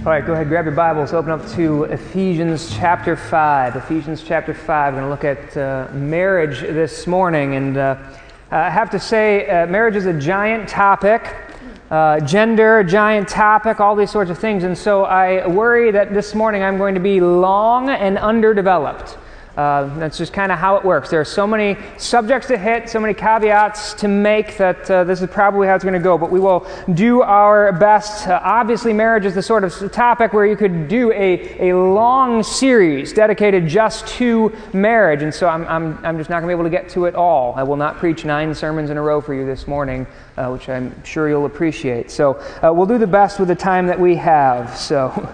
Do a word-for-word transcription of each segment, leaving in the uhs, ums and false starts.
All right, go ahead, grab your Bibles, open up to Ephesians chapter five. Ephesians chapter five, we're going to look at uh, marriage this morning. And uh, I have to say, uh, marriage is a giant topic, uh, gender, a giant topic, all these sorts of things. And so I worry that this morning I'm going to be long and underdeveloped. Uh, that's just kind of how it works. There are so many subjects to hit, so many caveats to make that uh, this is probably how it's going to go. But we will do our best. Uh, obviously, marriage is the sort of topic where you could do a, a long series dedicated just to marriage. And so I'm, I'm, I'm just not going to be able to get to it all. I will not preach nine sermons in a row for you this morning, uh, which I'm sure you'll appreciate. So uh, we'll do the best with the time that we have. So...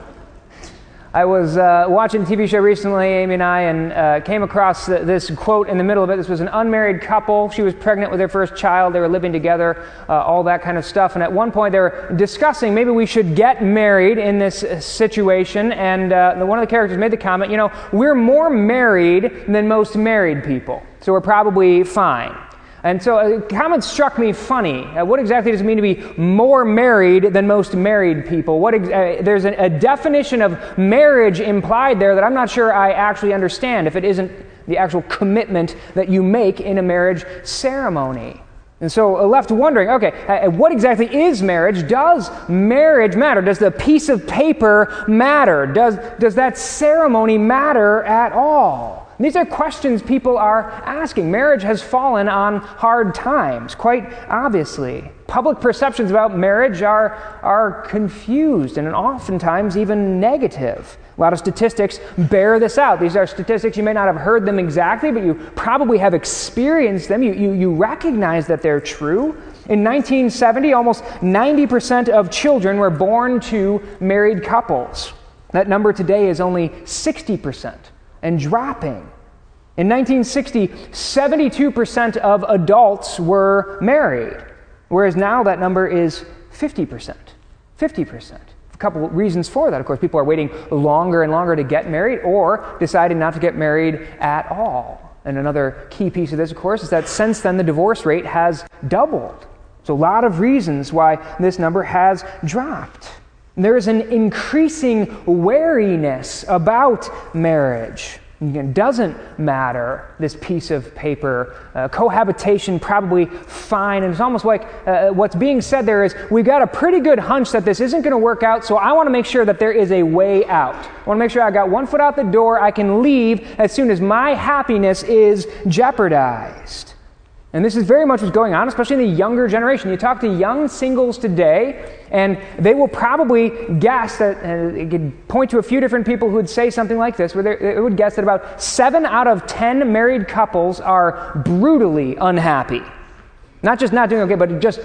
I was uh, watching a T V show recently, Amy and I, and uh, came across th- this quote in the middle of it. This was an unmarried couple. She was pregnant with their first child. They were living together, uh, all that kind of stuff. And at one point, they were discussing maybe we should get married in this uh, situation. And uh, the, one of the characters made the comment, you know, we're more married than most married people, so we're probably fine. And so a comment struck me funny. Uh, what exactly does it mean to be more married than most married people? What ex- uh, there's a, a definition of marriage implied there that I'm not sure I actually understand if it isn't the actual commitment that you make in a marriage ceremony. And so uh, left wondering, okay, uh, what exactly is marriage? Does marriage matter? Does the piece of paper matter? Does, does that ceremony matter at all? These are questions people are asking. Marriage has fallen on hard times, quite obviously. Public perceptions about marriage are, are confused and oftentimes even negative. A lot of statistics bear this out. These are statistics, you may not have heard them exactly, but you probably have experienced them. You, you, you recognize that they're true. In nineteen seventy, almost ninety percent of children were born to married couples. That number today is only sixty percent. And dropping. In nineteen sixty, seventy-two percent of adults were married, whereas now that number is fifty percent. fifty percent. A couple of reasons for that. Of course, people are waiting longer and longer to get married or deciding not to get married at all. And another key piece of this, of course, is that since then the divorce rate has doubled. So a lot of reasons why this number has dropped. There is an increasing wariness about marriage. It doesn't matter, this piece of paper. Uh, cohabitation, probably fine. And it's almost like uh, what's being said there is, we've got a pretty good hunch that this isn't going to work out, so I want to make sure that there is a way out. I want to make sure I got one foot out the door, I can leave as soon as my happiness is jeopardized. And this is very much what's going on, especially in the younger generation. You talk to young singles today, and they will probably guess that, uh, you could point to a few different people who would say something like this, where they would guess that about seven out of ten married couples are brutally unhappy. Not just not doing okay, but just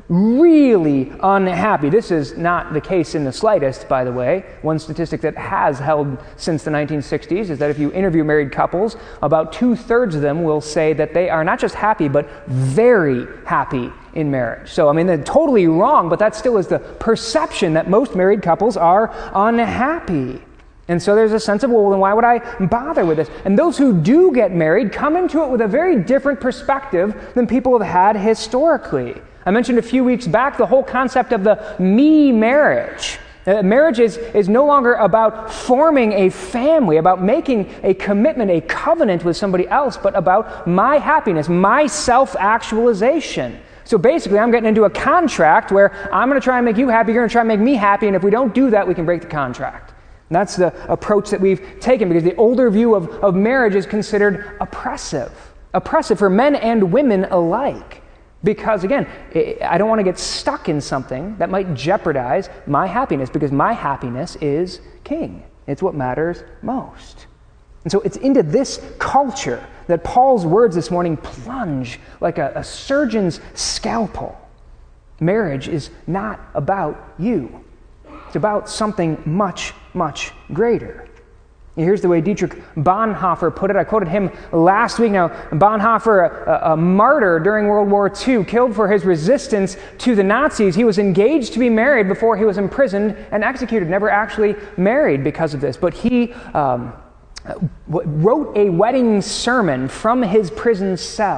really unhappy. This is not the case in the slightest, by the way. One statistic that has held since the nineteen sixties is that if you interview married couples, about two-thirds of them will say that they are not just happy, but very happy in marriage. So, I mean, they're totally wrong, but that still is the perception that most married couples are unhappy. And so there's a sense of, well, then why would I bother with this? And those who do get married come into it with a very different perspective than people have had historically. I mentioned a few weeks back the whole concept of the me marriage. Uh, marriage is, is no longer about forming a family, about making a commitment, a covenant with somebody else, but about my happiness, my self-actualization. So basically, I'm getting into a contract where I'm going to try and make you happy, you're going to try and make me happy, and if we don't do that, we can break the contract. And that's the approach that we've taken, because the older view of, of marriage is considered oppressive. Oppressive for men and women alike. Because, again, I don't want to get stuck in something that might jeopardize my happiness, because my happiness is king. It's what matters most. And so it's into this culture that Paul's words this morning plunge like a, a surgeon's scalpel. Marriage is not about you. It's about something much, much greater. Here's the way Dietrich Bonhoeffer put it. I quoted him last week. Now, Bonhoeffer, a, a martyr during World War Two, killed for his resistance to the Nazis. He was engaged to be married before he was imprisoned and executed, never actually married because of this. But he um, wrote a wedding sermon from his prison cell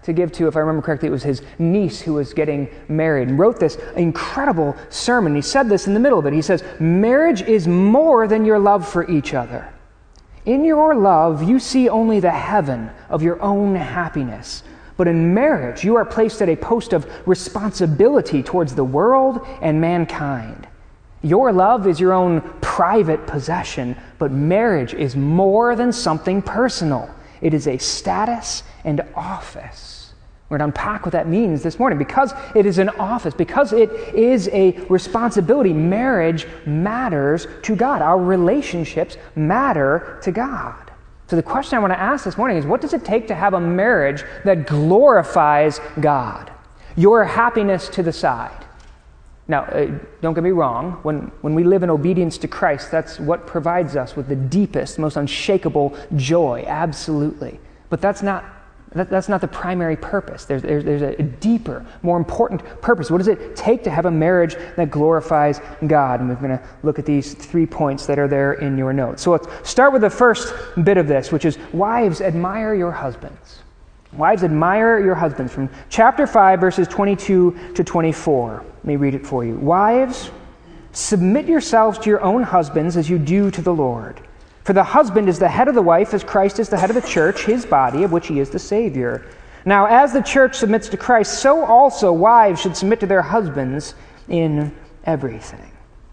to give to, if I remember correctly, it was his niece who was getting married, and wrote this incredible sermon. He said this in the middle of it. He says, "Marriage is more than your love for each other. In your love, you see only the heaven of your own happiness. But in marriage, you are placed at a post of responsibility towards the world and mankind. Your love is your own private possession, but marriage is more than something personal. It is a status and office." We're going to unpack what that means this morning. Because it is an office, because it is a responsibility, marriage matters to God. Our relationships matter to God. So the question I want to ask this morning is, what does it take to have a marriage that glorifies God? Your happiness to the side. Now, uh, don't get me wrong, when, when we live in obedience to Christ, that's what provides us with the deepest, most unshakable joy, absolutely. But that's not that, that's not the primary purpose. There's, there's, there's a deeper, more important purpose. What does it take to have a marriage that glorifies God? And we're going to look at these three points that are there in your notes. So let's start with the first bit of this, which is, wives, admire your husbands. Wives, admire your husbands. From chapter five, verses twenty-two to twenty-four. Let me read it for you. Wives, submit yourselves to your own husbands as you do to the Lord. For the husband is the head of the wife, as Christ is the head of the church, his body, of which he is the Savior. Now, as the church submits to Christ, so also wives should submit to their husbands in everything.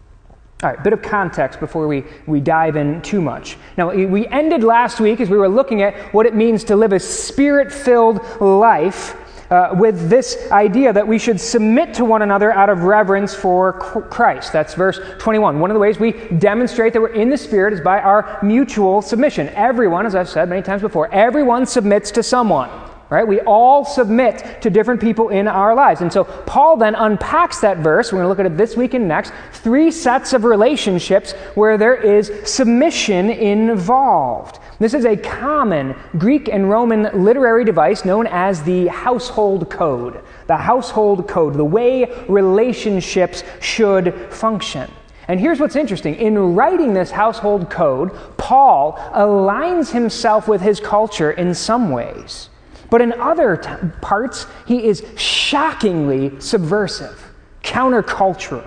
All right, bit of context before we, we dive in too much. Now, we ended last week as we were looking at what it means to live a spirit-filled life uh, with this idea that we should submit to one another out of reverence for Christ. That's verse twenty-one. One of the ways we demonstrate that we're in the Spirit is by our mutual submission. Everyone, as I've said many times before, everyone submits to someone. Right? We all submit to different people in our lives. And so Paul then unpacks that verse. We're going to look at it this week and next. Three sets of relationships where there is submission involved. This is a common Greek and Roman literary device known as the household code. The household code, the way relationships should function. And here's what's interesting. In writing this household code, Paul aligns himself with his culture in some ways. But in other t- parts, he is shockingly subversive, countercultural.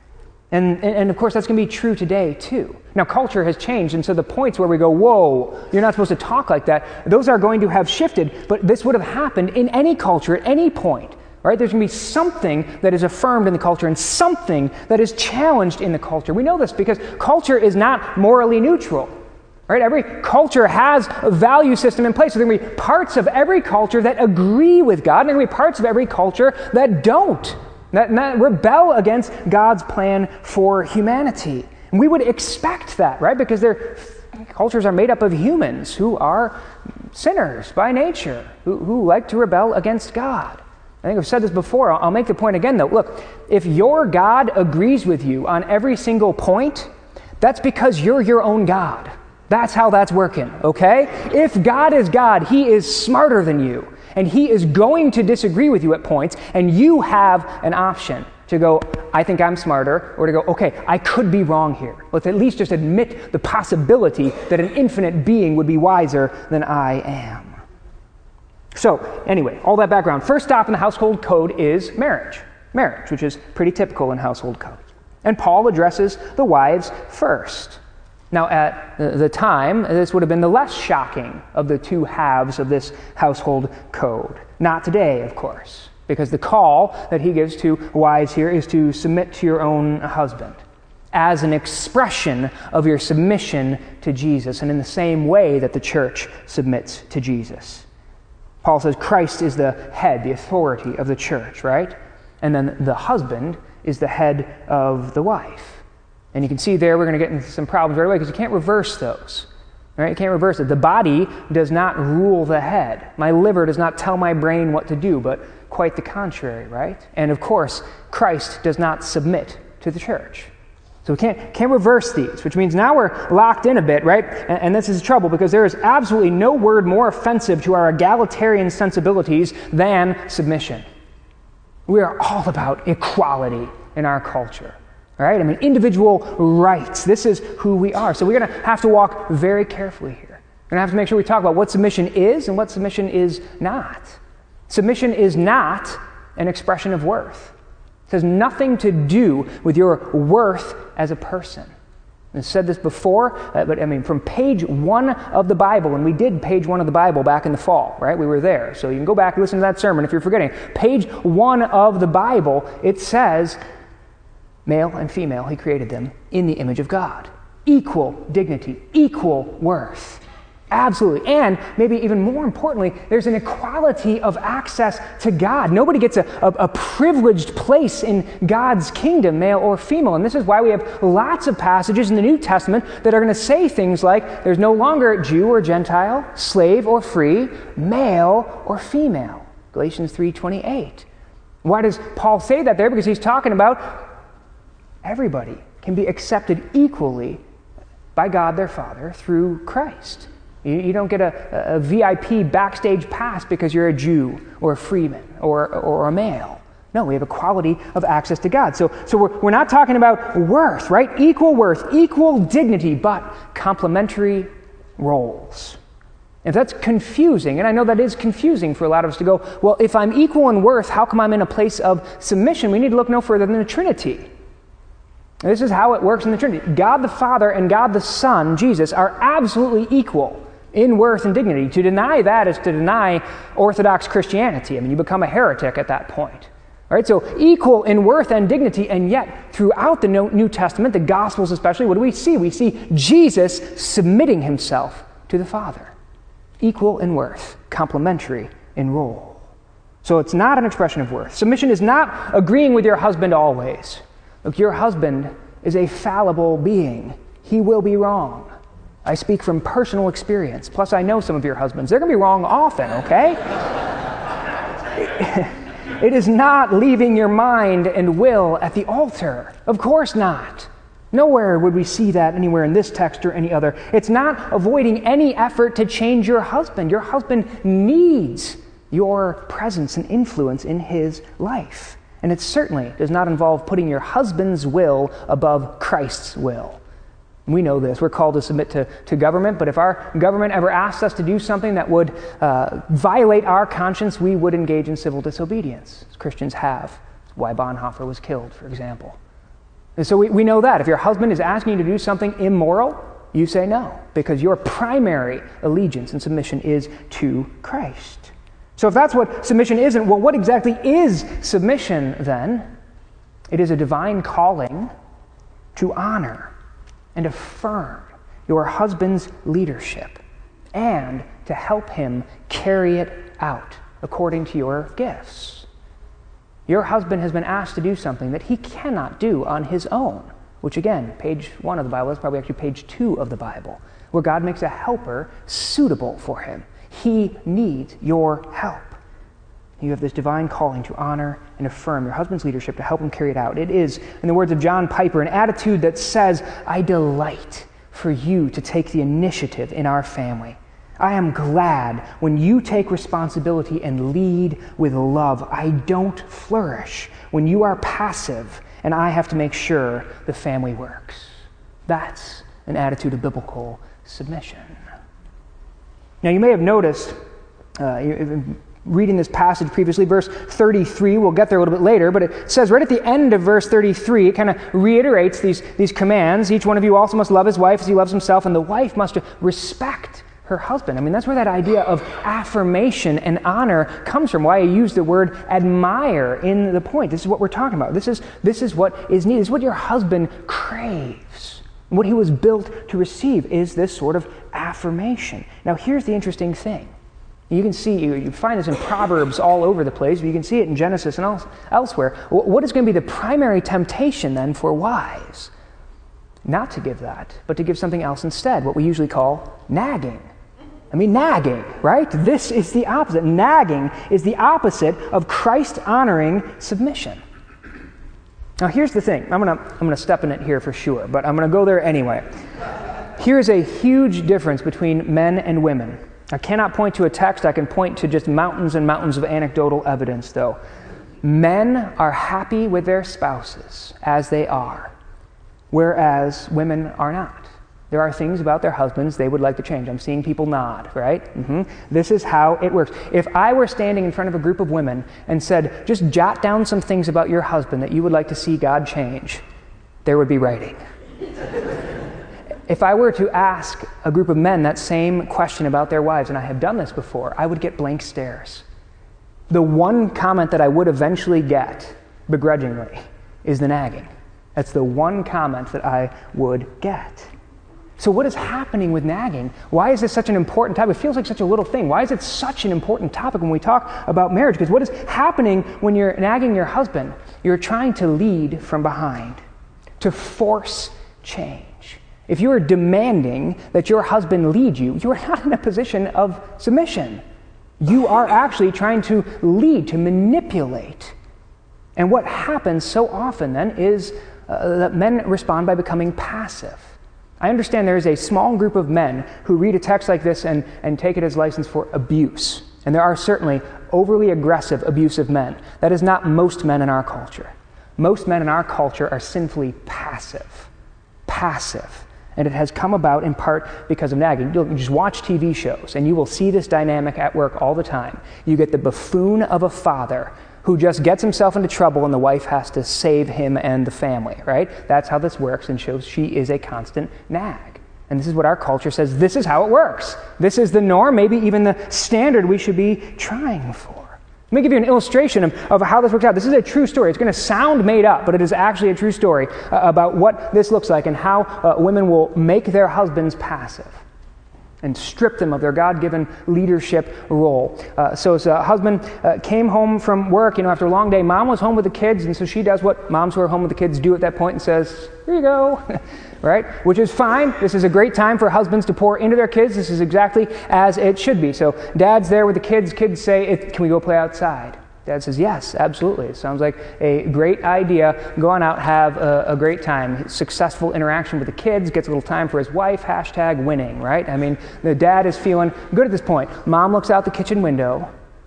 And, and, and of course, that's going to be true today, too. Now, culture has changed, and so the points where we go, whoa, you're not supposed to talk like that, those are going to have shifted, but this would have happened in any culture at any point. Right? There's going to be something that is affirmed in the culture and something that is challenged in the culture. We know this because culture is not morally neutral. Right? Every culture has a value system in place. So there are going to be parts of every culture that agree with God, and there are going to be parts of every culture that don't, that, that rebel against God's plan for humanity. And we would expect that, right? Because their cultures are made up of humans who are sinners by nature, who, who like to rebel against God. I think I've said this before. I'll make the point again, though. Look, if your God agrees with you on every single point, that's because you're your own God. That's how that's working, okay? If God is God, he is smarter than you, and he is going to disagree with you at points, and you have an option to go, I think I'm smarter, or to go, okay, I could be wrong here. Let's at least just admit the possibility that an infinite being would be wiser than I am. So, anyway, all that background. First stop in the household code is marriage. Marriage, which is pretty typical in household codes. And Paul addresses the wives first. Now, at the time, this would have been the less shocking of the two halves of this household code. Not today, of course, because the call that he gives to wives here is to submit to your own husband as an expression of your submission to Jesus, and in the same way that the church submits to Jesus. Paul says Christ is the head, the authority of the church, right? And then the husband is the head of the wife. And you can see there we're going to get into some problems right away because you can't reverse those. Right? You can't reverse it. The body does not rule the head. My liver does not tell my brain what to do, but quite the contrary, right? And of course, Christ does not submit to the church. So we can't, can't reverse these, which means now we're locked in a bit, right? And, and this is trouble because there is absolutely no word more offensive to our egalitarian sensibilities than submission. We are all about equality in our culture. All right? I mean, individual rights. This is who we are. So we're going to have to walk very carefully here. We're going to have to make sure we talk about what submission is and what submission is not. Submission is not an expression of worth. It has nothing to do with your worth as a person. I've said this before, uh, but I mean, from page one of the Bible, and we did page one of the Bible back in the fall, right? We were there. So you can go back and listen to that sermon if you're forgetting. Page one of the Bible, it says, male and female, he created them in the image of God. Equal dignity, equal worth. Absolutely. And maybe even more importantly, there's an equality of access to God. Nobody gets a, a, a privileged place in God's kingdom, male or female. And this is why we have lots of passages in the New Testament that are going to say things like, there's no longer Jew or Gentile, slave or free, male or female. Galatians three twenty-eight. Why does Paul say that there? Because he's talking about everybody can be accepted equally by God their Father through Christ. You, you don't get a, a V I P backstage pass because you're a Jew or a freeman or, or a male. No, we have equality of access to God. So, so we're, we're not talking about worth, right? Equal worth, equal dignity, but complementary roles. If that's confusing, and I know that is confusing for a lot of us to go, well, if I'm equal in worth, how come I'm in a place of submission? We need to look no further than the Trinity. This is how it works in the Trinity. God the Father and God the Son, Jesus, are absolutely equal in worth and dignity. To deny that is to deny Orthodox Christianity. I mean, you become a heretic at that point. All right, so equal in worth and dignity, and yet throughout the New Testament, the Gospels especially, what do we see? We see Jesus submitting himself to the Father. Equal in worth, complementary in role. So it's not an expression of worth. Submission is not agreeing with your husband always. Look, your husband is a fallible being. He will be wrong. I speak from personal experience. Plus, I know some of your husbands. They're going to be wrong often, okay? It is not leaving your mind and will at the altar. Of course not. Nowhere would we see that anywhere in this text or any other. It's not avoiding any effort to change your husband. Your husband needs your presence and influence in his life. And it certainly does not involve putting your husband's will above Christ's will. We know this. We're called to submit to, to government, but if our government ever asked us to do something that would uh, violate our conscience, we would engage in civil disobedience, as Christians have. That's why Bonhoeffer was killed, for example. And so we, we know that. If your husband is asking you to do something immoral, you say no, because your primary allegiance and submission is to Christ. So if that's what submission isn't, well, what exactly is submission then? It is a divine calling to honor and affirm your husband's leadership and to help him carry it out according to your gifts. Your husband has been asked to do something that he cannot do on his own, which again, page one of the Bible, is probably actually page two of the Bible, where God makes a helper suitable for him. He needs your help. You have this divine calling to honor and affirm your husband's leadership to help him carry it out. It is, in the words of John Piper, an attitude that says, I delight for you to take the initiative in our family. I am glad when you take responsibility and lead with love. I don't flourish when you are passive and I have to make sure the family works. That's an attitude of biblical submission. Now, you may have noticed, uh, reading this passage previously, verse thirty-three, we'll get there a little bit later, but it says right at the end of verse thirty-three, it kind of reiterates these, these commands. Each one of you also must love his wife as he loves himself, and the wife must respect her husband. I mean, that's where that idea of affirmation and honor comes from, why I use the word admire in the point. This is what we're talking about. This is, this is what is needed. This is what your husband craves. What he was built to receive is this sort of affirmation. Now, here's the interesting thing. You can see, you, you find this in Proverbs all over the place, but you can see it in Genesis and else, elsewhere. What is going to be the primary temptation then for wives? Not to give that, but to give something else instead, what we usually call nagging. I mean, nagging, right? This is the opposite. Nagging is the opposite of Christ-honoring submission. Now, here's the thing. I'm going to I'm going to step in it here for sure, but I'm going to go there anyway. Here's a huge difference between men and women. I cannot point to a text. I can point to just mountains and mountains of anecdotal evidence, though. Men are happy with their spouses as they are, whereas women are not. There are things about their husbands they would like to change. I'm seeing people nod, right? Mm-hmm. This is how it works. If I were standing in front of a group of women and said, just jot down some things about your husband that you would like to see God change, there would be writing. If I were to ask a group of men that same question about their wives, and I have done this before, I would get blank stares. The one comment that I would eventually get, begrudgingly, is the nagging. That's the one comment that I would get. So what is happening with nagging? Why is this such an important topic? It feels like such a little thing. Why is it such an important topic when we talk about marriage? Because what is happening when you're nagging your husband? You're trying to lead from behind, to force change. If you are demanding that your husband lead you, you are not in a position of submission. You are actually trying to lead, to manipulate. And what happens so often then is uh, that men respond by becoming passive. I understand there is a small group of men who read a text like this and, and take it as license for abuse. And there are certainly overly aggressive, abusive men. That is not most men in our culture. Most men in our culture are sinfully passive. Passive. And it has come about in part because of nagging. You'll just watch T V shows, and you will see this dynamic at work all the time. You get the buffoon of a father who just gets himself into trouble and the wife has to save him and the family, right? That's how this works, and shows she is a constant nag. And this is what our culture says, this is how it works. This is the norm, maybe even the standard we should be trying for. Let me give you an illustration of, of how this works out. This is a true story. It's going to sound made up, but it is actually a true story uh, about what this looks like and how uh, women will make their husbands passive and strip them of their God-given leadership role. Uh, so as a husband uh, came home from work, you know, after a long day, mom was home with the kids, and so she does what moms who are home with the kids do at that point and says, here you go, right? Which is fine. This is a great time for husbands to pour into their kids. This is exactly as it should be. So dad's there with the kids. Kids say, can we go play outside? Dad says, yes, absolutely. It sounds like a great idea. Go on out, have a, a great time. Successful interaction with the kids, gets a little time for his wife, hashtag winning, right? I mean, the dad is feeling good at this point. Mom looks out the kitchen window,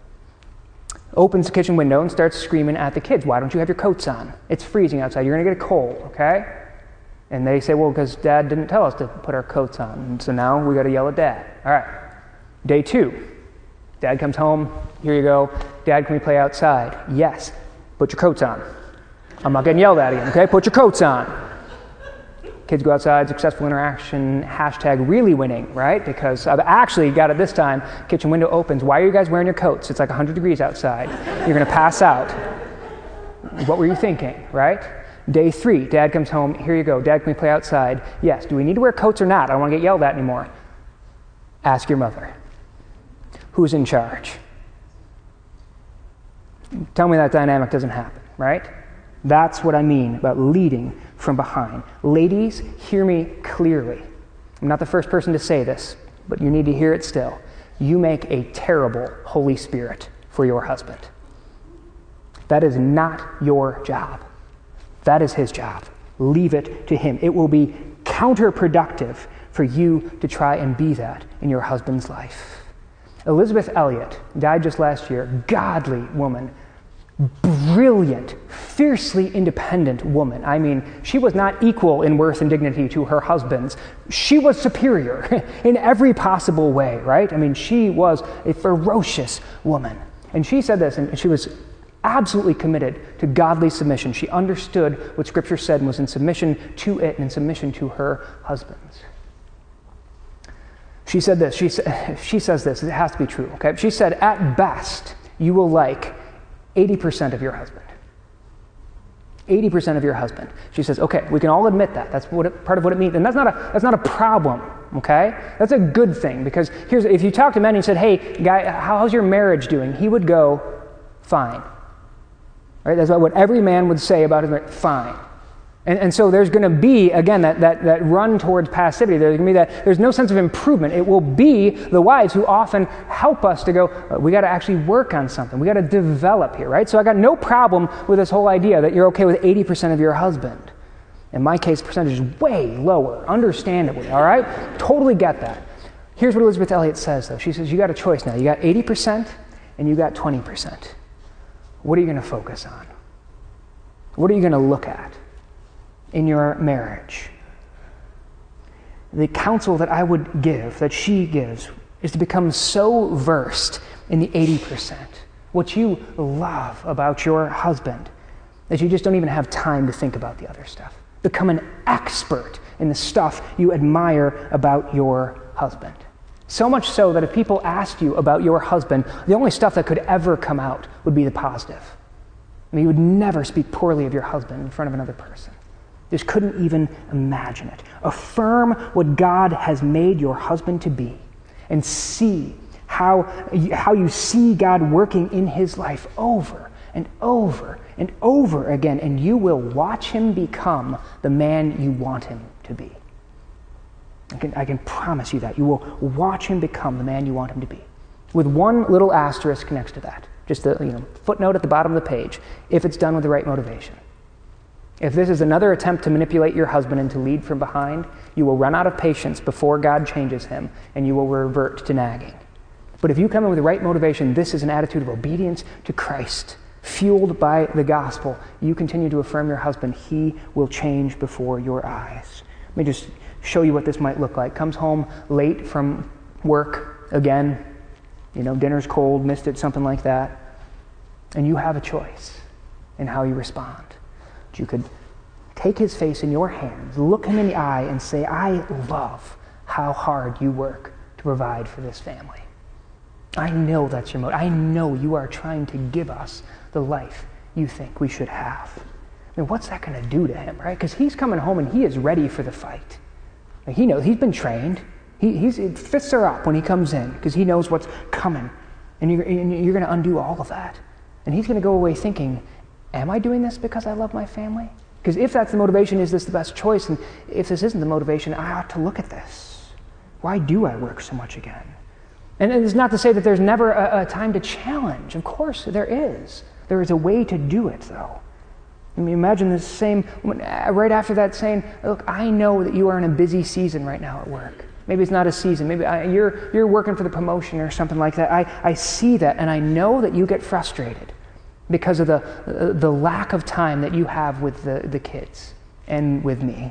opens the kitchen window, and starts screaming at the kids. Why don't you have your coats on? It's freezing outside. You're going to get a cold, okay? And they say, well, because Dad didn't tell us to put our coats on. And so now we got to yell at Dad. All right. Day two. Dad comes home. Here you go. Dad, can we play outside? Yes. Put your coats on. I'm not getting yelled at again, okay? Put your coats on. Kids go outside, successful interaction, hashtag really winning, right? Because I've actually got it this time. Kitchen window opens. Why are you guys wearing your coats? It's like one hundred degrees outside. You're going to pass out. What were you thinking, right? Day three, Dad comes home. Here you go. Dad, can we play outside? Yes. Do we need to wear coats or not? I don't want to get yelled at anymore. Ask your mother. Who's in charge? Tell me that dynamic doesn't happen, right? That's what I mean about leading from behind. Ladies, hear me clearly. I'm not the first person to say this, but you need to hear it still. You make a terrible Holy Spirit for your husband. That is not your job. That is his job. Leave it to him. It will be counterproductive for you to try and be that in your husband's life. Elizabeth Elliot died just last year. Godly woman. Brilliant, fiercely independent woman. I mean, she was not equal in worth and dignity to her husband's. She was superior in every possible way, right? I mean, she was a ferocious woman. And she said this, and she was absolutely committed to godly submission. She understood what Scripture said and was in submission to it and in submission to her husbands. She said this, she, sa- she says this, it has to be true, okay? She said, at best, you will like eighty percent of your husband. eighty percent of your husband. She says, okay, we can all admit that. That's what it, part of what it means. And that's not a that's not a problem, okay? That's a good thing, because here's if you talk to men and you said, hey, guy, how's your marriage doing? He would go, fine. Right? That's what every man would say about his marriage, fine. And, and so there's going to be, again, that, that, that run towards passivity. There's going to be that, there's no sense of improvement. It will be the wives who often help us to go, oh, we got to actually work on something. We got to develop here, right? So I got no problem with this whole idea that you're okay with eighty percent of your husband. In my case, percentage is way lower, understandably, all right? Totally get that. Here's what Elizabeth Elliot says, though. She says, you got a choice now. You got eighty percent and you got twenty percent. What are you going to focus on? What are you going to look at in your marriage? the counsel that I would give, that she gives, is to become so versed in the eighty percent, what you love about your husband, that you just don't even have time to think about the other stuff. Become an expert in the stuff you admire about your husband. So much so that if people asked you about your husband, the only stuff that could ever come out would be the positive. I mean, you would never speak poorly of your husband in front of another person. Just couldn't even imagine it. Affirm what God has made your husband to be, and see how, how you see God working in his life over and over and over again, and you will watch him become the man you want him to be. I can, I can promise you that. You will watch him become the man you want him to be. With one little asterisk next to that. Just a you know, footnote at the bottom of the page, if it's done with the right motivation. If this is another attempt to manipulate your husband and to lead from behind, you will run out of patience before God changes him, and you will revert to nagging. But if you come in with the right motivation, this is an attitude of obedience to Christ, fueled by the gospel. You continue to affirm your husband, he will change before your eyes. Let me just show you what this might look like. Comes home late from work again, you know, dinner's cold, missed it, something like that. And you have a choice in how you respond. You could take his face in your hands, look him in the eye, and say, I love how hard you work to provide for this family. I know that's your motive. I know you are trying to give us the life you think we should have. I mean, what's that going to do to him, right? Because he's coming home and he is ready for the fight. He knows, he's been trained. He, he's, fists are up when he comes in because he knows what's coming. And you're, you're going to undo all of that. And he's going to go away thinking, am I doing this because I love my family? Because if that's the motivation, is this the best choice? And if this isn't the motivation, I ought to look at this. Why do I work so much again? And it's not to say that there's never a, a time to challenge. Of course, there is. There is a way to do it, though. I mean, imagine the same, right after that saying, look, I know that you are in a busy season right now at work. Maybe it's not a season. Maybe I, you're you're working for the promotion or something like that. I, I see that, and I know that you get frustrated because of the uh, the lack of time that you have with the, the kids and with me.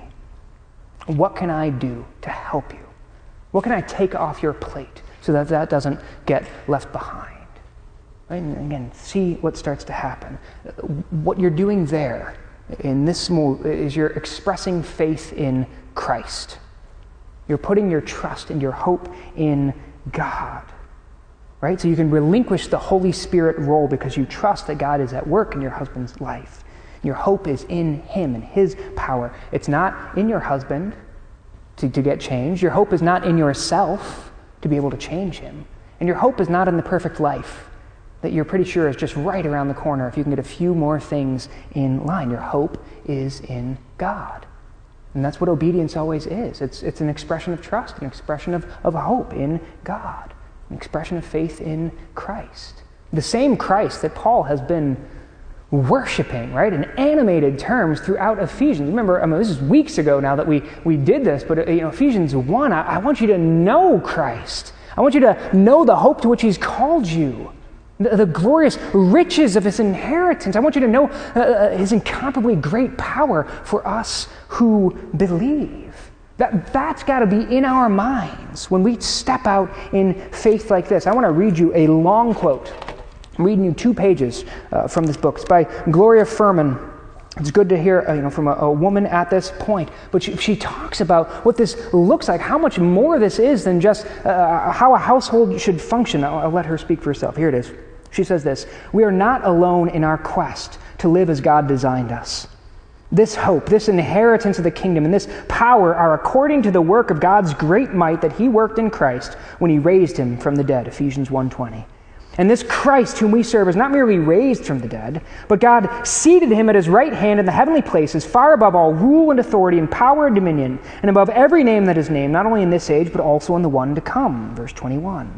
What can I do to help you? What can I take off your plate so that that doesn't get left behind? Right? And again, see what starts to happen. What you're doing there in this move is you're expressing faith in Christ. You're putting your trust and your hope in God. Right? So you can relinquish the Holy Spirit role because you trust that God is at work in your husband's life. Your hope is in him and his power. It's not in your husband to, to get changed. Your hope is not in yourself to be able to change him. And your hope is not in the perfect life that you're pretty sure is just right around the corner if you can get a few more things in line. Your hope is in God. And that's what obedience always is. It's, it's an expression of trust, an expression of, of hope in God, an expression of faith in Christ. The same Christ that Paul has been worshiping, right, in animated terms throughout Ephesians. Remember, I mean, this is weeks ago now that we, we did this, but you know, Ephesians one, I, I want you to know Christ. I want you to know the hope to which he's called you. The, the glorious riches of his inheritance. I want you to know uh, his incomparably great power for us who believe. That, that's got to be in our minds when we step out in faith like this. I want to read you a long quote. I'm reading you two pages uh, from this book. It's by Gloria Furman. It's good to hear uh, you know, from a, a woman at this point. But she, she talks about what this looks like, how much more this is than just uh, how a household should function. I'll, I'll let her speak for herself. Here it is. She says this: we are not alone in our quest to live as God designed us. This hope, this inheritance of the kingdom, and this power are according to the work of God's great might that he worked in Christ when he raised him from the dead, Ephesians one twenty. And this Christ whom we serve is not merely raised from the dead, but God seated him at his right hand in the heavenly places, far above all rule and authority and power and dominion, and above every name that is named, not only in this age, but also in the one to come, verse twenty-one.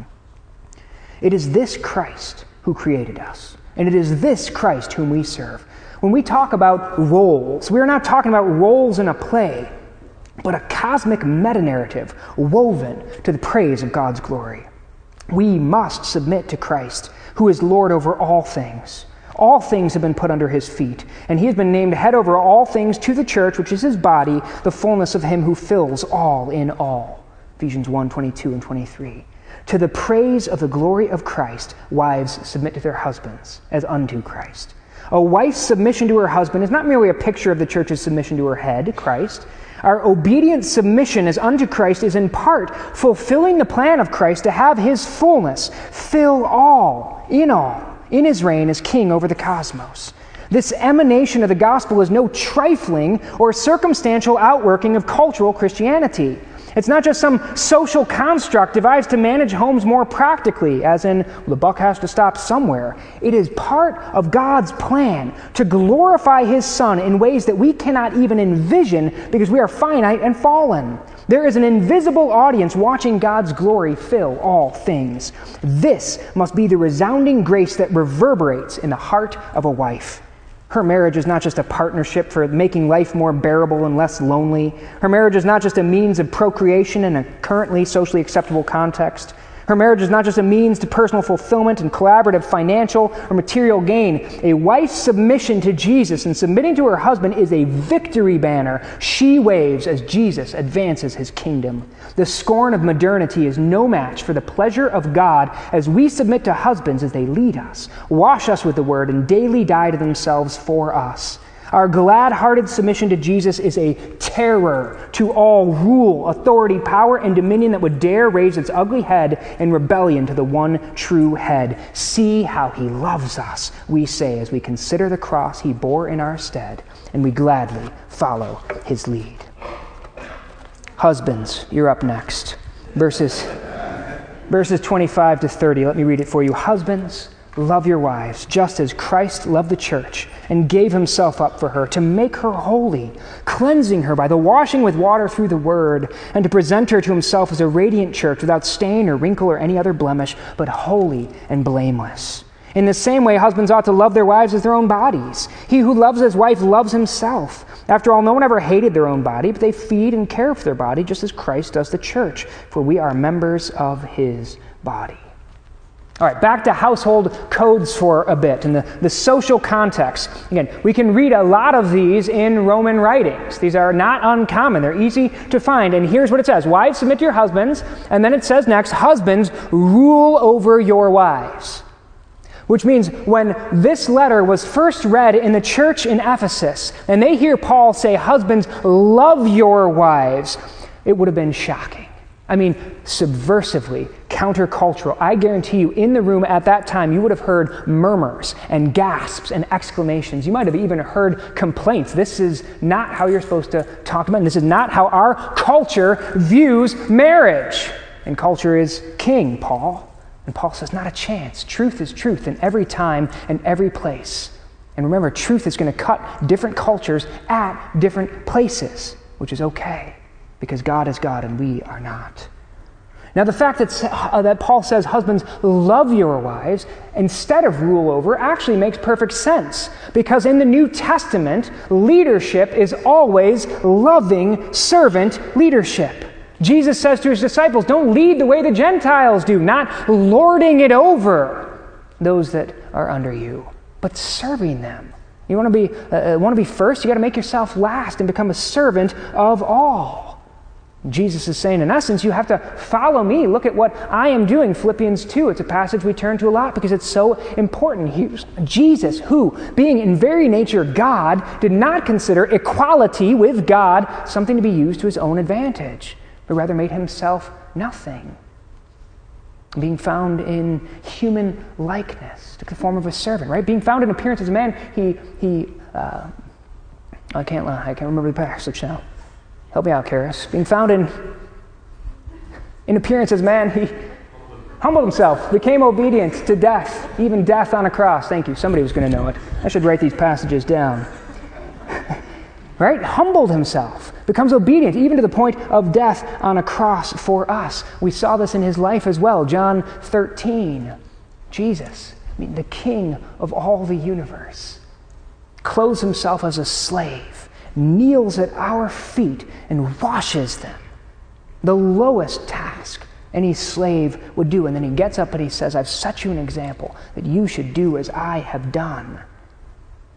It is this Christ who created us, and it is this Christ whom we serve. When we talk about roles, we are not talking about roles in a play, but a cosmic meta-narrative woven to the praise of God's glory. We must submit to Christ, who is Lord over all things. All things have been put under his feet, and he has been named head over all things to the church, which is his body, the fullness of him who fills all in all. Ephesians one, twenty-two and twenty-three. To the praise of the glory of Christ, wives submit to their husbands as unto Christ. A wife's submission to her husband is not merely a picture of the church's submission to her head, Christ. Our obedient submission as unto Christ is in part fulfilling the plan of Christ to have his fullness fill all, in all, in his reign as king over the cosmos. This emanation of the gospel is no trifling or circumstantial outworking of cultural Christianity. It's not just some social construct devised to manage homes more practically, as in, well, the buck has to stop somewhere. It is part of God's plan to glorify his Son in ways that we cannot even envision because we are finite and fallen. There is an invisible audience watching God's glory fill all things. This must be the resounding grace that reverberates in the heart of a wife. Her marriage is not just a partnership for making life more bearable and less lonely. Her marriage is not just a means of procreation in a currently socially acceptable context. Her marriage is not just a means to personal fulfillment and collaborative financial or material gain. A wife's submission to Jesus and submitting to her husband is a victory banner she waves as Jesus advances his kingdom. The scorn of modernity is no match for the pleasure of God as we submit to husbands as they lead us, wash us with the word, and daily die to themselves for us. Our glad-hearted submission to Jesus is a terror to all rule, authority, power, and dominion that would dare raise its ugly head in rebellion to the one true head. See how he loves us, we say, as we consider the cross he bore in our stead, and we gladly follow his lead. Husbands, you're up next. Verses, verses twenty-five to thirty. Let me read it for you. Husbands, love your wives, just as Christ loved the church and gave himself up for her, to make her holy, cleansing her by the washing with water through the word, and to present her to himself as a radiant church without stain or wrinkle or any other blemish, but holy and blameless. In the same way, husbands ought to love their wives as their own bodies. He who loves his wife loves himself. After all, no one ever hated their own body, but they feed and care for their body just as Christ does the church, for we are members of his body. All right, back to household codes for a bit and the, the social context. Again, we can read a lot of these in Roman writings. These are not uncommon. They're easy to find. And here's what it says. Wives, submit to your husbands. And then it says next, husbands, rule over your wives. Which means when this letter was first read in the church in Ephesus, and they hear Paul say, husbands, love your wives, it would have been shocking. I mean, subversively, countercultural. I guarantee you, in the room at that time, you would have heard murmurs and gasps and exclamations. You might have even heard complaints. This is not how you're supposed to talk about it. This is not how our culture views marriage. And culture is king, Paul. And Paul says, not a chance. Truth is truth in every time and every place. And remember, truth is going to cut different cultures at different places, which is okay, because God is God and we are not. Now, the fact that, uh, that Paul says, husbands, love your wives instead of rule over actually makes perfect sense, because in the New Testament, leadership is always loving servant leadership. Jesus says to his disciples, don't lead the way the Gentiles do, not lording it over those that are under you, but serving them. You want to be uh, want to be first, you got to make yourself last and become a servant of all. Jesus is saying, in essence, you have to follow me. Look at what I am doing. Philippians two, it's a passage we turn to a lot because it's so important. Here's Jesus, who, being in very nature God, did not consider equality with God something to be used to his own advantage, but rather made himself nothing. Being found in human likeness, took the form of a servant, right? Being found in appearance as a man, he, he uh, I can't lie, I can't remember the passage now. Help me out, Karis. Being found in, in appearance as man, he humbled himself, became obedient to death, even death on a cross. Thank you, somebody was going to know it. I should write these passages down. Right? Humbled himself, becomes obedient, even to the point of death on a cross for us. We saw this in his life as well. John thirteen. Jesus, I mean, the King of all the universe, clothes himself as a slave, kneels at our feet and washes them. The lowest task any slave would do. And then he gets up and he says, I've set you an example that you should do as I have done.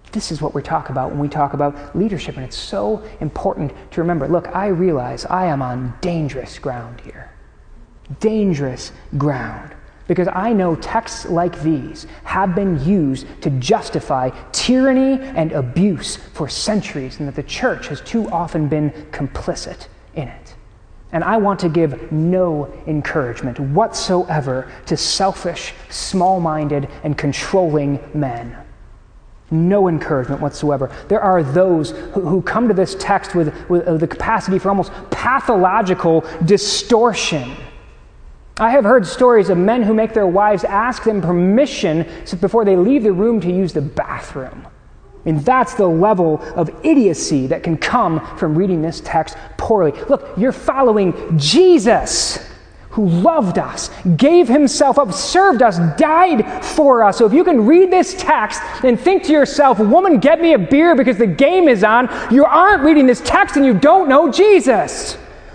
This is what we talk about when we talk about leadership, and it's so important to remember. Look, I realize I am on dangerous ground here. Dangerous ground. Because I know texts like these have been used to justify tyranny and abuse for centuries, and that the church has too often been complicit in it. And I want to give no encouragement whatsoever to selfish, small-minded, and controlling men. No encouragement whatsoever. There are those who, who come to this text with, with uh, the capacity for almost pathological distortion. I have heard stories of men who make their wives ask them permission before they leave the room to use the bathroom. And that's the level of idiocy that can come from reading this text poorly. Look, you're following Jesus, who loved us, gave himself up, served us, died for us. So if you can read this text and think to yourself, woman, get me a beer because the game is on, you aren't reading this text and you don't know Jesus.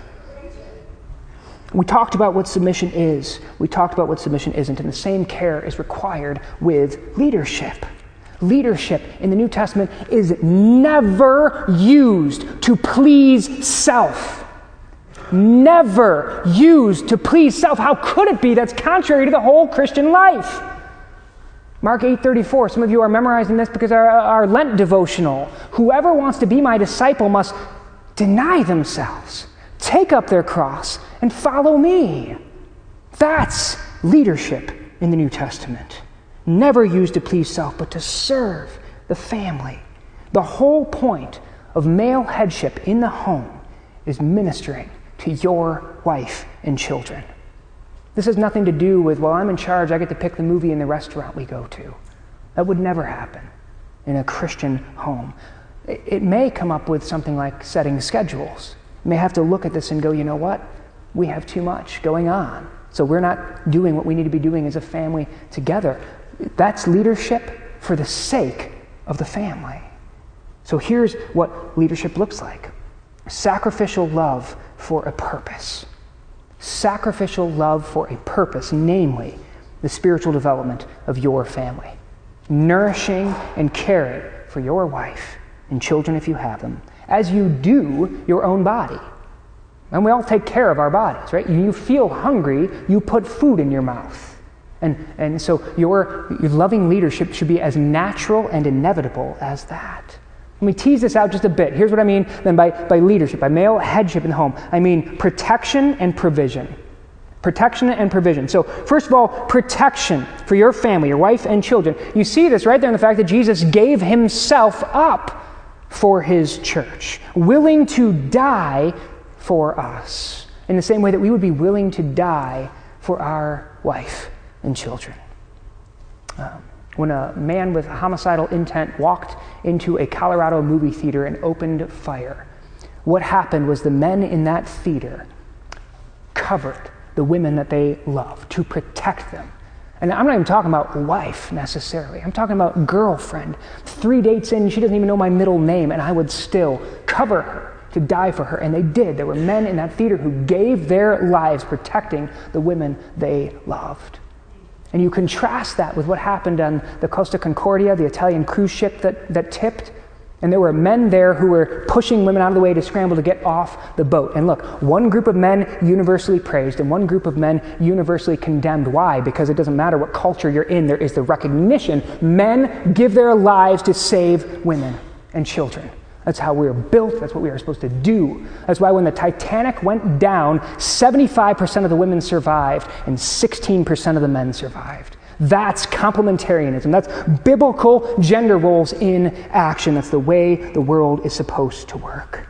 We talked about what submission is. We talked about what submission isn't, and the same care is required with leadership. Leadership in the New Testament is never used to please self. Never used to please self. How could it be? That's contrary to the whole Christian life. Mark eight thirty-four. Some of you are memorizing this because our, our Lent devotional. Whoever wants to be my disciple must deny themselves, take up their cross, and follow me. That's leadership in the New Testament. Never used to please self, but to serve the family. The whole point of male headship in the home is ministering to your wife and children. This has nothing to do with, well, I'm in charge, I get to pick the movie in the restaurant we go to. That would never happen in a Christian home. It may come up with something like setting schedules. You may have to look at this and go, you know what? We have too much going on. So we're not doing what we need to be doing as a family together. That's leadership for the sake of the family. So here's what leadership looks like. Sacrificial love for a purpose. Sacrificial love for a purpose, namely the spiritual development of your family. Nourishing and caring for your wife and children if you have them, as you do your own body. And we all take care of our bodies, right? You feel hungry, you put food in your mouth. And, and so your, your loving leadership should be as natural and inevitable as that. Let me tease this out just a bit. Here's what I mean then by, by leadership, by male headship in the home. I mean protection and provision. Protection and provision. So first of all, protection for your family, your wife and children. You see this right there in the fact that Jesus gave himself up for his church, willing to die for us, in the same way that we would be willing to die for our wife and children. Um, when a man with homicidal intent walked into a Colorado movie theater and opened fire, what happened was the men in that theater covered the women that they loved to protect them. And I'm not even talking about wife necessarily. I'm talking about girlfriend. Three dates in, she doesn't even know my middle name, and I would still cover her to die for her. And they did. There were men in that theater who gave their lives protecting the women they loved. And you contrast that with what happened on the Costa Concordia, the Italian cruise ship that, that tipped. And there were men there who were pushing women out of the way to scramble to get off the boat. And look, one group of men universally praised and one group of men universally condemned. Why? Because it doesn't matter what culture you're in, there is the recognition men give their lives to save women and children. That's how we are built. That's what we are supposed to do. That's why when the Titanic went down, seventy-five percent of the women survived and sixteen percent of the men survived. That's complementarianism. That's biblical gender roles in action. That's the way the world is supposed to work.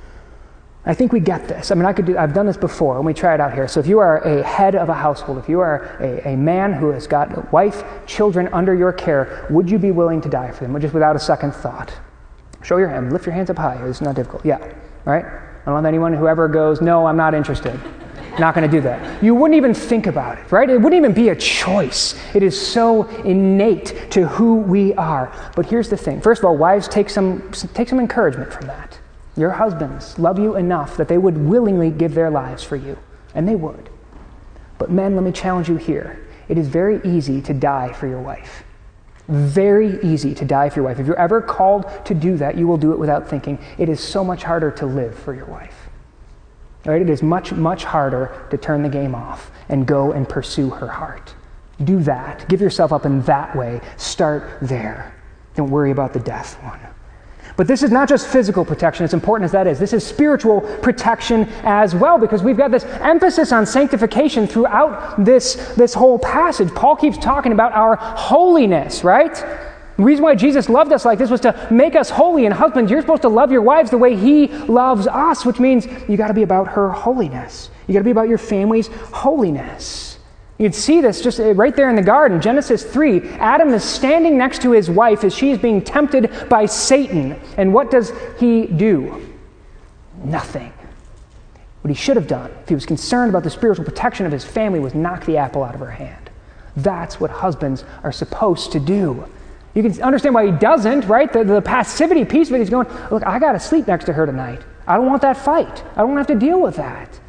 I think we get this. I mean, I could do, I've done this before. Let me try it out here. So if you are a head of a household, if you are a, a man who has got a wife, children under your care, would you be willing to die for them? Just without a second thought. Show your hand. Lift your hands up high. It's not difficult. Yeah. All right? I don't have anyone who ever goes, no, I'm not interested. Not going to do that. You wouldn't even think about it, right? It wouldn't even be a choice. It is so innate to who we are. But here's the thing. First of all, wives, take some take some encouragement from that. Your husbands love you enough that they would willingly give their lives for you. And they would. But men, let me challenge you here. It is very easy to die for your wife. very easy to die for your wife. If you're ever called to do that, you will do it without thinking. It is so much harder to live for your wife. Right? It is much, much harder to turn the game off and go and pursue her heart. Do that. Give yourself up in that way. Start there. Don't worry about the death one. But this is not just physical protection, as important as that is. This is spiritual protection as well, because we've got this emphasis on sanctification throughout this, this whole passage. Paul keeps talking about our holiness, right? The reason why Jesus loved us like this was to make us holy. And husbands, you're supposed to love your wives the way he loves us, which means you got to be about her holiness. You got to be about your family's holiness. You can see this just right there in the garden. Genesis three, Adam is standing next to his wife as she is being tempted by Satan. And what does he do? Nothing. What he should have done, if he was concerned about the spiritual protection of his family, was knock the apple out of her hand. That's what husbands are supposed to do. You can understand why he doesn't, right? The, the passivity piece of it, he's going, look, I got to sleep next to her tonight. I don't want that fight. I don't want to have to deal with that.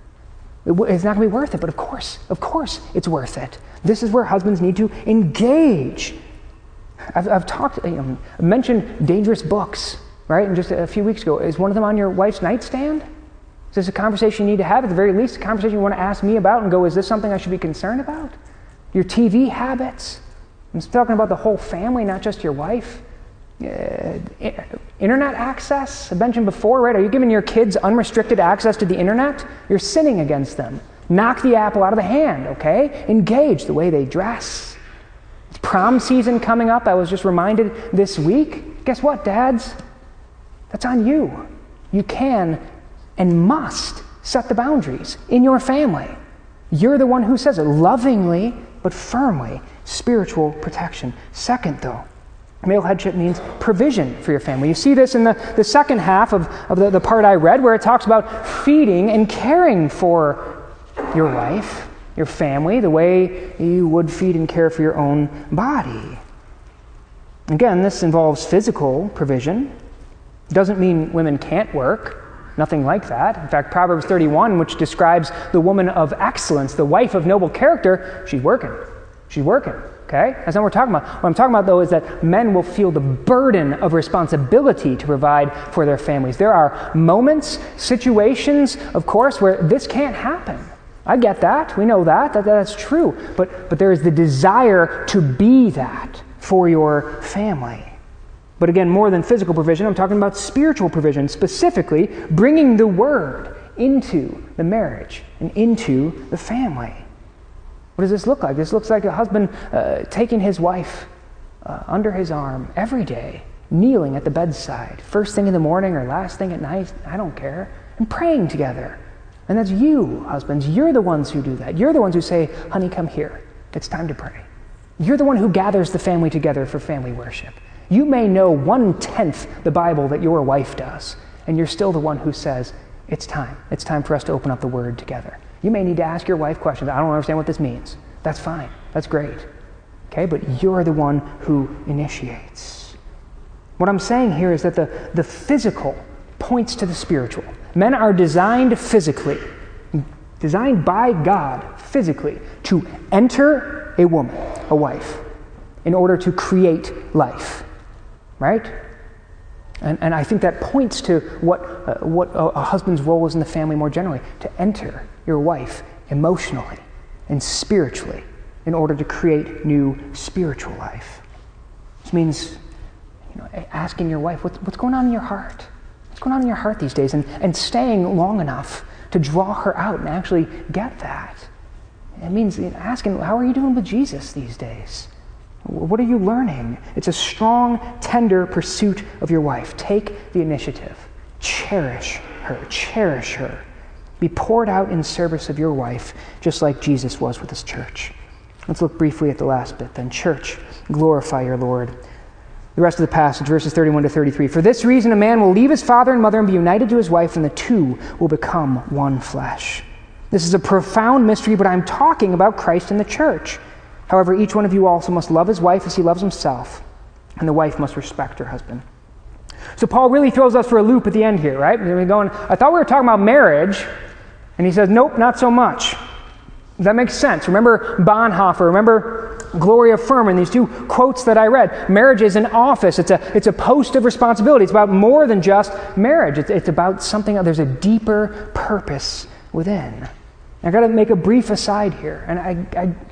It's not going to be worth it, but of course, of course it's worth it. This is where husbands need to engage. I've, I've talked, you know, mentioned dangerous books, right? And just a few weeks ago, is one of them on your wife's nightstand? Is this a conversation you need to have? At the very least, a conversation you want to ask me about and go, is this something I should be concerned about? Your T V habits? I'm talking about the whole family, not just your wife. Uh, internet access, I mentioned before, right? Are you giving your kids unrestricted access to the internet? You're sinning against them. Knock the apple out of the hand, okay? Engage the way they dress. It's prom season coming up. I was just reminded this week. Guess what, dads? That's on you. You can and must set the boundaries in your family. You're the one who says it lovingly but firmly. Spiritual protection. Second, though, male headship means provision for your family. You see this in the, the second half of, of the, the part I read, where it talks about feeding and caring for your wife, your family, the way you would feed and care for your own body. Again, this involves physical provision. It doesn't mean women can't work. Nothing like that. In fact, Proverbs thirty-one, which describes the woman of excellence, the wife of noble character, she's working. She's working. Okay? That's not what we're talking about. What I'm talking about, though, is that men will feel the burden of responsibility to provide for their families. There are moments, situations, of course, where this can't happen. I get that. We know that. that that's true. But, but there is the desire to be that for your family. But again, more than physical provision, I'm talking about spiritual provision, specifically bringing the word into the marriage and into the family. What does this look like? This looks like a husband uh, taking his wife uh, under his arm every day, kneeling at the bedside, first thing in the morning or last thing at night, I don't care, and praying together. And that's you, husbands. You're the ones who do that. You're the ones who say, honey, come here. It's time to pray. You're the one who gathers the family together for family worship. You may know one-tenth the Bible that your wife does, and you're still the one who says, it's time. It's time for us to open up the Word together. You may need to ask your wife questions. I don't understand what this means. That's fine. That's great. Okay, but you're the one who initiates. What I'm saying here is that the, the physical points to the spiritual. Men are designed physically, designed by God physically, to enter a woman, a wife, in order to create life. Right? And, and I think that points to what, uh, what a, a husband's role is in the family more generally, to enter your wife emotionally and spiritually in order to create new spiritual life. Which means, you know, asking your wife, what's, what's going on in your heart? What's going on in your heart these days? And, and staying long enough to draw her out and actually get that. It means asking, how are you doing with Jesus these days? What are you learning? It's a strong, tender pursuit of your wife. Take the initiative. Cherish her. Cherish her. Be poured out in service of your wife, just like Jesus was with his church. Let's look briefly at the last bit then. Church, glorify your Lord. The rest of the passage, verses thirty-one to thirty-three. For this reason, a man will leave his father and mother and be united to his wife, and the two will become one flesh. This is a profound mystery, but I'm talking about Christ and the church. However, each one of you also must love his wife as he loves himself, and the wife must respect her husband. So Paul really throws us for a loop at the end here, right? We're going, I thought we were talking about marriage, and he says, nope, not so much. That makes sense. Remember Bonhoeffer, remember Gloria Furman, these two quotes that I read. Marriage is an office. It's a, it's a post of responsibility. It's about more than just marriage. It's, it's about something, there's a deeper purpose within. I've got to make a brief aside here. And I,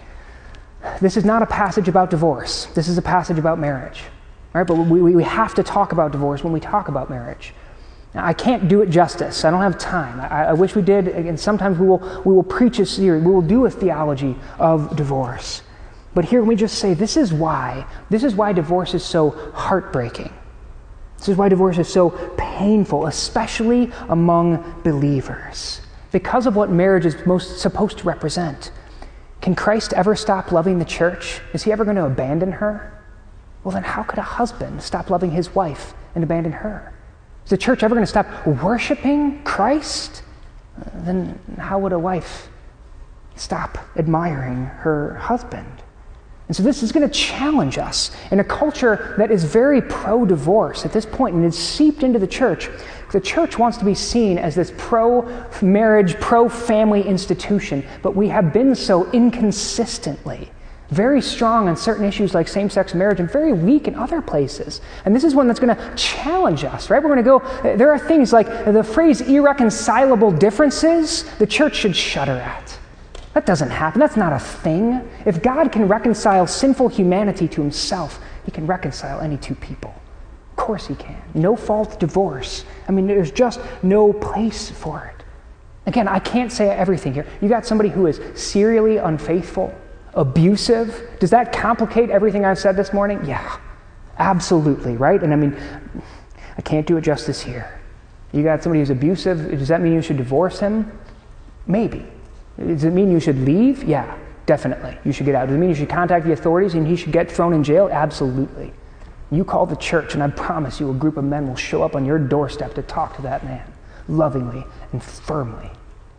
I, this is not a passage about divorce. This is a passage about marriage. Right? But we, we have to talk about divorce when we talk about marriage. Now, I can't do it justice. I don't have time. I, I wish we did. And sometimes we will, we will preach a series. We will do a theology of divorce. But here we just say, this is why. This is why divorce is so heartbreaking. This is why divorce is so painful, especially among believers. Because of what marriage is most supposed to represent. Can Christ ever stop loving the church? Is he ever going to abandon her? Well, then how could a husband stop loving his wife and abandon her? Is the church ever going to stop worshiping Christ? Uh, then how would a wife stop admiring her husband? And so this is going to challenge us in a culture that is very pro-divorce at this point and is seeped into the church. The church wants to be seen as this pro-marriage, pro-family institution, but we have been so inconsistently. Very strong on certain issues like same-sex marriage and very weak in other places. And this is one that's going to challenge us, right? We're going to go, there are things like the phrase irreconcilable differences the church should shudder at. That doesn't happen. That's not a thing. If God can reconcile sinful humanity to himself, he can reconcile any two people. Of course he can. No-fault divorce. I mean, there's just no place for it. Again, I can't say everything here. You got somebody who is serially unfaithful, abusive. Does that complicate everything I've said this morning? Yeah, absolutely, right? And I mean, I can't do it justice here. You got somebody who's abusive. Does that mean you should divorce him? Maybe. Does it mean you should leave? Yeah, definitely. You should get out. Does it mean you should contact the authorities and he should get thrown in jail? Absolutely. You call the church and I promise you a group of men will show up on your doorstep to talk to that man lovingly and firmly.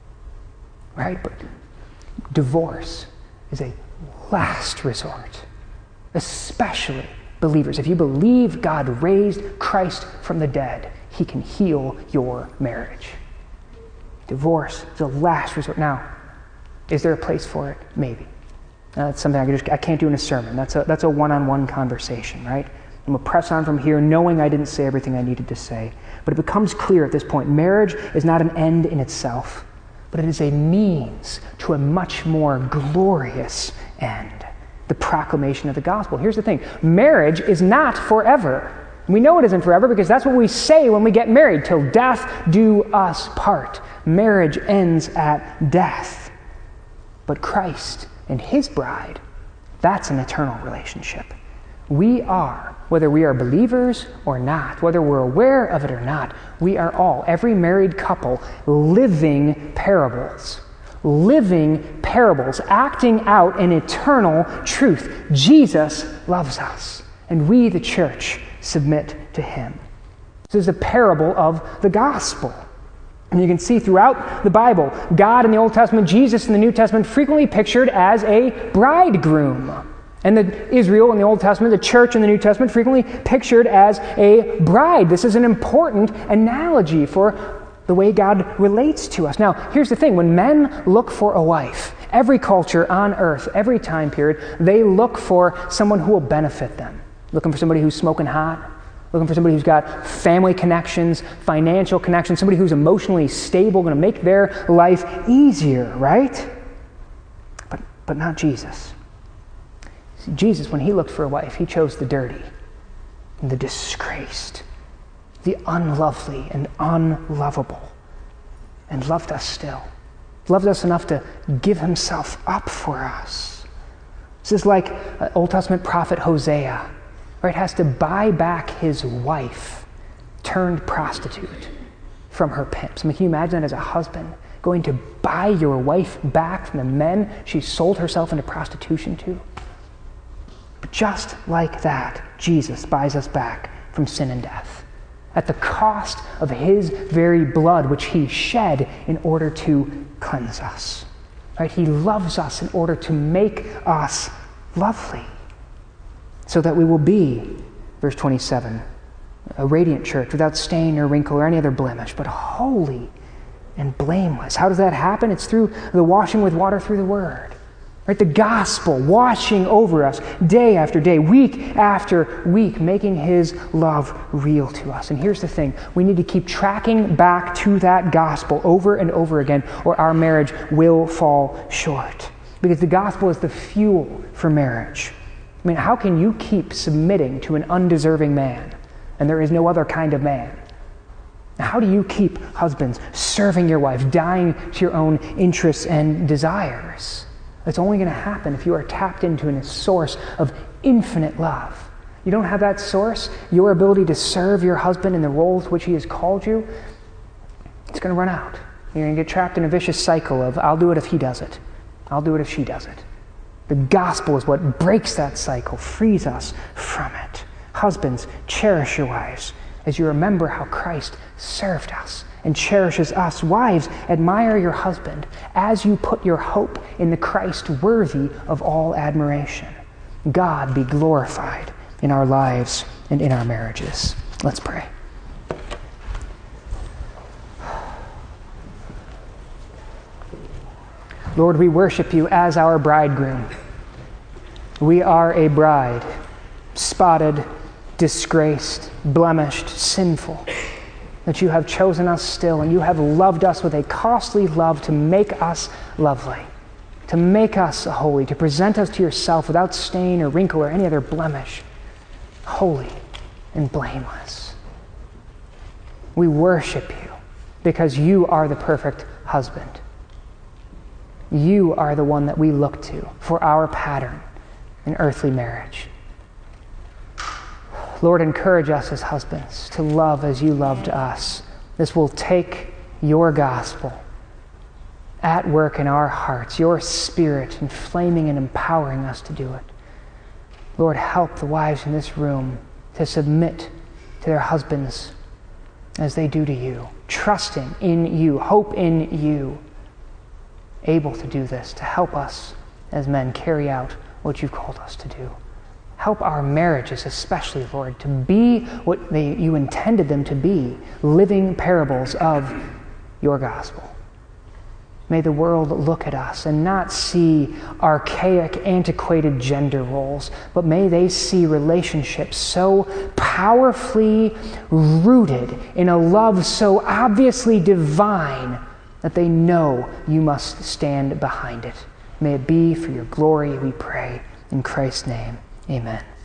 Right? But divorce is a last resort, especially believers. If you believe God raised Christ from the dead, he can heal your marriage. Divorce is a last resort. Now, is there a place for it? Maybe. Uh, that's something I, can just, I can't do in a sermon. That's a, that's a one-on-one conversation, right? I'm going to press on from here knowing I didn't say everything I needed to say. But it becomes clear at this point, marriage is not an end in itself, but it is a means to a much more glorious end, the proclamation of the gospel. Here's the thing. Marriage is not forever. We know it isn't forever because that's what we say when we get married, till death do us part. Marriage ends at death. But Christ and his bride, that's an eternal relationship. We are, whether we are believers or not, whether we're aware of it or not, we are all, every married couple, living parables. Living parables, acting out an eternal truth. Jesus loves us, and we, the church, submit to him. This is a parable of the gospel. And you can see throughout the Bible, God in the Old Testament, Jesus in the New Testament, frequently pictured as a bridegroom. And the Israel in the Old Testament, the church in the New Testament, frequently pictured as a bride. This is an important analogy for the way God relates to us. Now, here's the thing. When men look for a wife, every culture on earth, every time period, they look for someone who will benefit them. Looking for somebody who's smoking hot. Looking for somebody who's got family connections, financial connections, somebody who's emotionally stable, going to make their life easier, right? But, but not Jesus. See, Jesus, when he looked for a wife, he chose the dirty, and the disgraced, the unlovely and unlovable, and loved us still. Loved us enough to give himself up for us. This is like uh, Old Testament prophet Hosea, right, has to buy back his wife, turned prostitute, from her pimps. I mean, can you imagine that as a husband, going to buy your wife back from the men she sold herself into prostitution to? But just like that, Jesus buys us back from sin and death at the cost of his very blood, which he shed in order to cleanse us. Right? He loves us in order to make us lovely, so that we will be, verse twenty-seven, a radiant church without stain or wrinkle or any other blemish, but holy and blameless. How does that happen? It's through the washing with water through the word. Right? The gospel washing over us day after day, week after week, making his love real to us. And here's the thing. We need to keep tracking back to that gospel over and over again, or our marriage will fall short. Because the gospel is the fuel for marriage. I mean, how can you keep submitting to an undeserving man, and there is no other kind of man? How do you keep, husbands, serving your wife, dying to your own interests and desires? It's only going to happen if you are tapped into a source of infinite love. You don't have that source, your ability to serve your husband in the roles which he has called you, it's going to run out. You're going to get trapped in a vicious cycle of, I'll do it if he does it. I'll do it if she does it. The gospel is what breaks that cycle, frees us from it. Husbands, cherish your wives as you remember how Christ served us and cherishes us. Wives, admire your husband as you put your hope in the Christ worthy of all admiration. God be glorified in our lives and in our marriages. Let's pray. Lord, we worship you as our bridegroom. We are a bride, spotted, disgraced, blemished, sinful, that you have chosen us still, and you have loved us with a costly love to make us lovely, to make us holy, to present us to yourself without stain or wrinkle or any other blemish, holy and blameless. We worship you because you are the perfect husband. You are the one that we look to for our pattern in earthly marriage. Lord, encourage us as husbands to love as you loved us. This will take your gospel at work in our hearts, your Spirit inflaming and empowering us to do it. Lord, help the wives in this room to submit to their husbands as they do to you, trusting in you, hope in you, able to do this, to help us as men carry out what you've called us to do. Help our marriages especially, Lord, to be what they, you intended them to be, living parables of your gospel. May the world look at us and not see archaic, antiquated gender roles, but may they see relationships so powerfully rooted in a love so obviously divine that they know you must stand behind it. May it be for your glory, we pray. In Christ's name, amen.